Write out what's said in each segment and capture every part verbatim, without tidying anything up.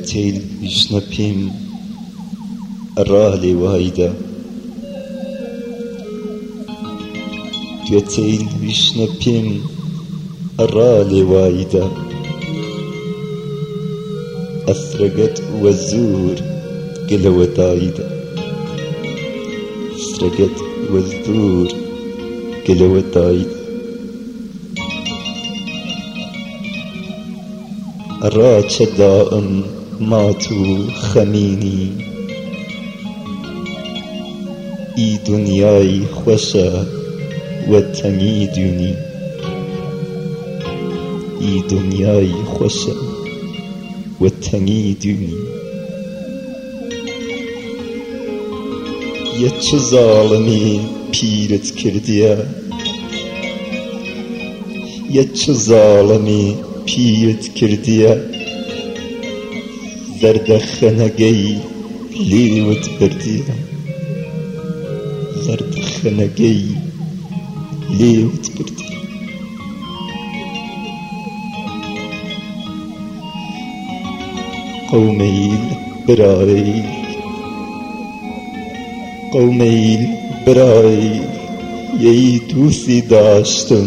تيل يشنبهم الرالي وايدا تيل يشنبهم الرالي وايدا أسرقت والزور قلوة دايدا أسرقت والزور قلوة دايدا الرات شدائم ماتوا خميني اي دنياي خوشا وتميدني اي دنياي خوشا وتميدني يتش ظالمي بيرت كرديا يتش ظالمي پیرت کردیا زرد خنگی لیوت بردیا زرد خنگی لیوت بردیا قومیل برای قومیل برای یی دوستی داشتم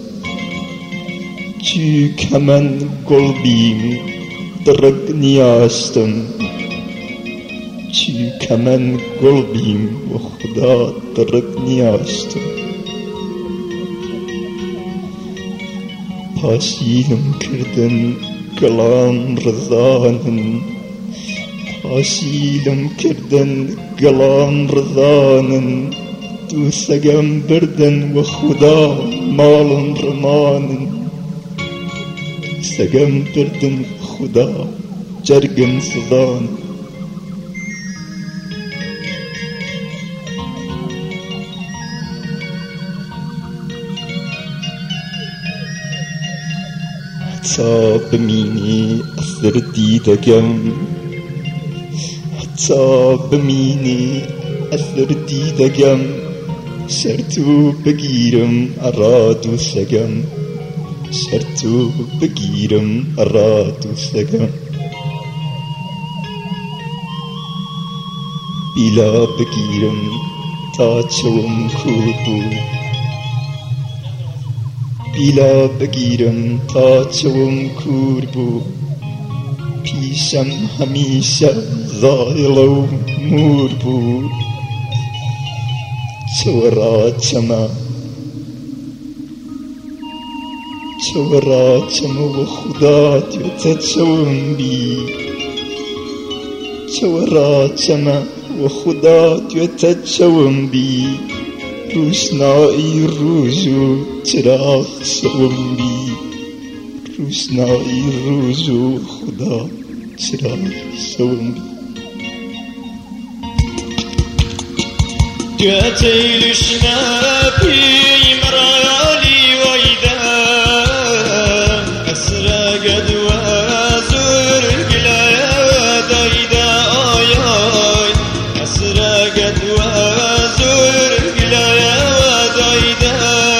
چی من قلبیم درق نیاستم چی من قلبیم و خدا درق نیاستم پاشیلم کردن گلان رزانن پاشیلم کردن گلان رزانن دوسگم بردن و خدا مالن رمانن سگم بردن خدا جرگن سزان حتی بمینی اثر دیدگم حتی بمینی اثر دیدگم شرطو بگیرم ارادو سگم شرطو بگیرم ارادو سگم بیلا بگیرم تا چوم کور بود بیلا بگیرم تا چوم کور بود پیشم همیشه زایل و مور بود چورا چما چورا چما و خدا دیو تچوم بی چورا چما و خدا دیو تچوم بی روشنایی روزو چراغ شوم بی روشنایی روزو خدا چراغ شوم بی دیو تیلشنا بی مرایالی ویده أسرقت وازور قلايا دايدا آياي أسرقت وازور قلايا دايدا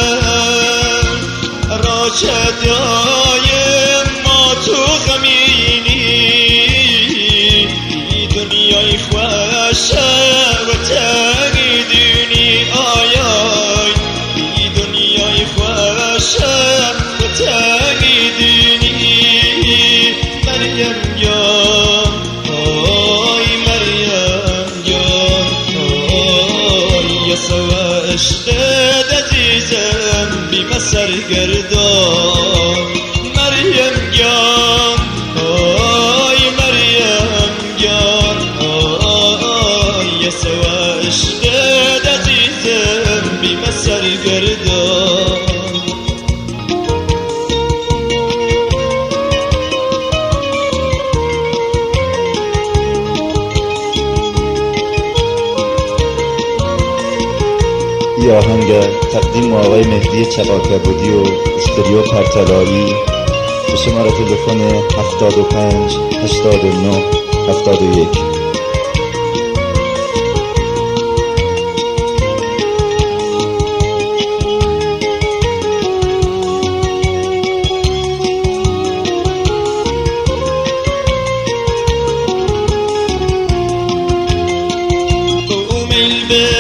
راشد يايم ماتو خميني دنياي خواشا وتاقيدوني آياي دنياي خواشا وتاقيدوني مريم جان آي مريم جان آي يسوى اشتد عزيزم بمسر گردان مريم جان آي مريم جان آي يسوى اشتد عزيزم بمسر گردان یه آهنگ تقدیم آقای مهدی چقاکبودی و استریو پرتلایی به شماره تلفن هفتاد و پنج هشتاد و نه هفتاد و یک. به